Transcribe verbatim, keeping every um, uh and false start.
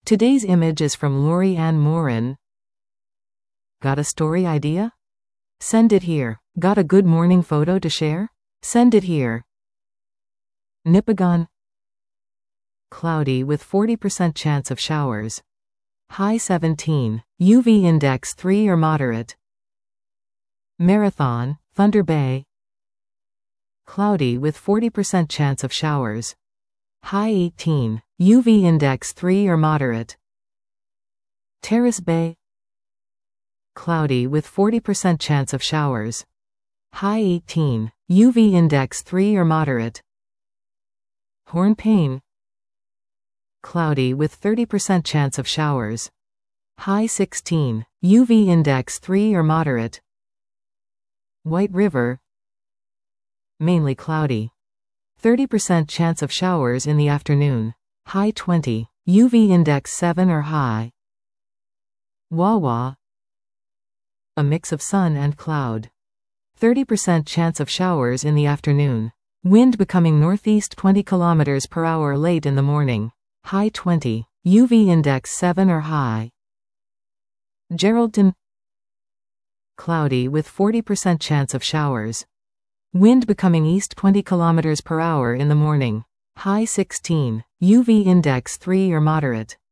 Today's image is from Lori Ann Morin. Got a story idea? Send it here. Got a good morning photo to share? Send it here. Nipigon. Cloudy with forty percent chance of showers. High seventeen. U V index three or moderate. Marathon, Thunder Bay. Cloudy with forty percent chance of showers. High eighteen. U V index three or moderate. Terrace Bay. Cloudy with forty percent chance of showers. High eighteen. U V index three or moderate. Hornpain. Cloudy with thirty percent chance of showers. High sixteen. U V index three or moderate. White River. Mainly cloudy. thirty percent chance of showers in the afternoon. High twenty. U V index seven or high. Wawa. A mix of sun and cloud. thirty percent chance of showers in the afternoon. Wind becoming northeast twenty kilometers per hour late in the morning. High twenty. U V index seven or high. Geraldton. Cloudy with forty percent chance of showers. Wind becoming east twenty kilometers per hour in the morning. High sixteen. U V index three or moderate.